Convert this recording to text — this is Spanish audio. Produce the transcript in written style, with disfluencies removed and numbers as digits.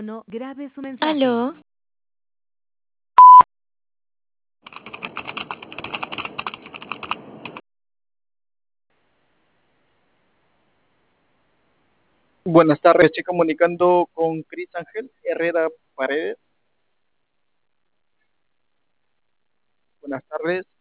No, grabe su mensaje. Aló, Buenas tardes, estoy comunicando con Cris Ángel Herrera Paredes. Buenas tardes.